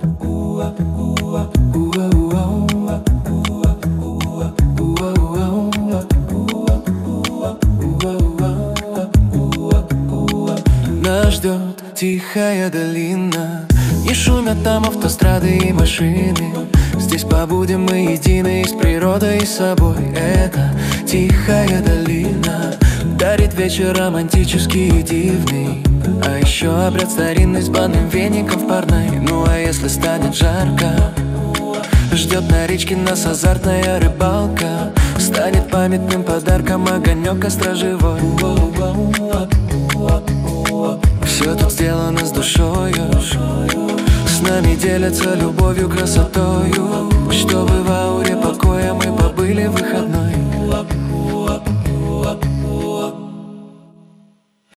Нас ждет тихая долина, не шумят там автострады и машины. Здесь побудем мы едины, и с природой, и с собой. Это тихая долина дарит вечер романтический и дивный. А еще обряд старинный с банным веником в парной. Ну а если станет жарко, ждет на речке нас азартная рыбалка. Станет памятным подарком огонек костра живой. Все тут сделано с душою, с нами делятся любовью, красотою. Чтобы в ауре покоя мы побыли выходной.